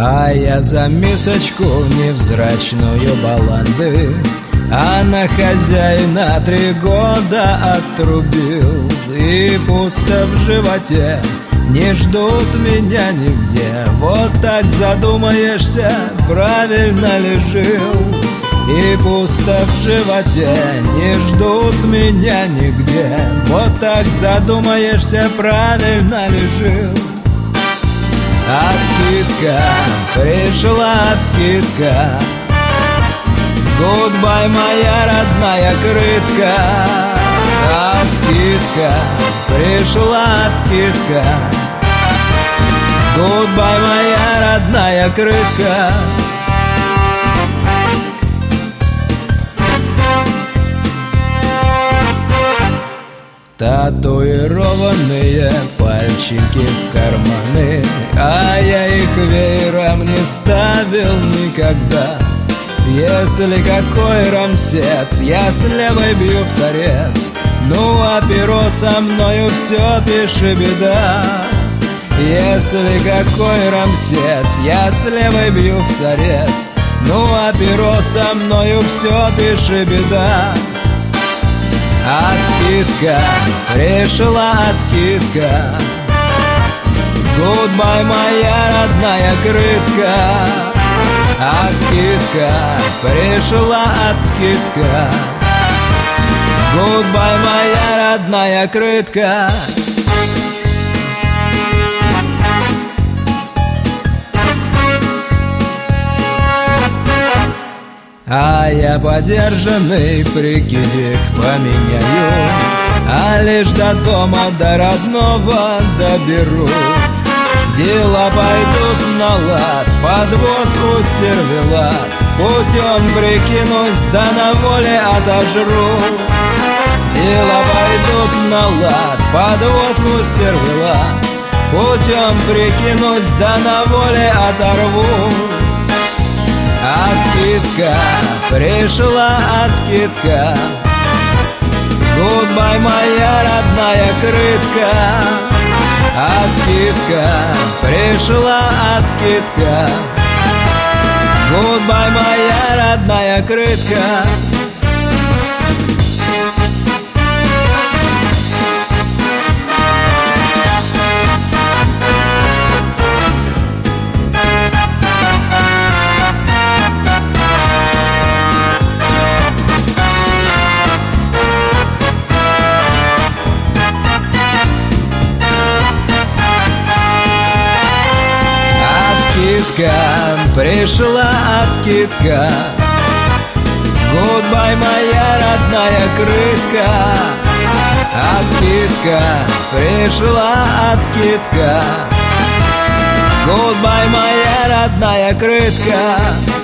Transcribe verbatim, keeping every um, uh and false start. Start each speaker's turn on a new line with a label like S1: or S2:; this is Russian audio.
S1: А я за мисочку невзрачную баланды, а на хозяина три года отрубил. И пусто в животе, не ждут меня нигде. Вот так задумаешься, правильно ли жил. И пусто в животе, не ждут меня нигде. Вот так задумаешься, правильно ли жил. Откидка, пришла откидка. Гудбай, моя родная крытка. Откидка, пришла откидка. Гудбай, моя родная крытка. Татуированные пальчики в карманы, а я их веером не ставил никогда. Если какой рамсец, я с левой бью в торец. Ну а перо со мною все пиши беда. Если какой рамсец, я с левой бью в торец. Ну а перо со мною все пиши беда. Откидка, пришла откидка. Гудбай, моя родная крытка. Откидка, пришла откидка. Гудбай, моя родная крытка. А я подержанный прикидик поменяю, а лишь до дома, до родного доберусь. Дела пойдут на лад, под водку сервелат. Путем прикинусь, да на воле отожрусь. Дела пойдут на лад, под водку сервелат. Путем прикинусь, да на воле оторвусь. Откидка, пришла откидка. Гудбай, моя родная крытка. Откидка, пришла откидка. Гудбай, моя родная крытка. Откидка, пришла откидка. Гудбай, моя родная крытка. Откидка, пришла откидка. Гудбай, моя родная крытка.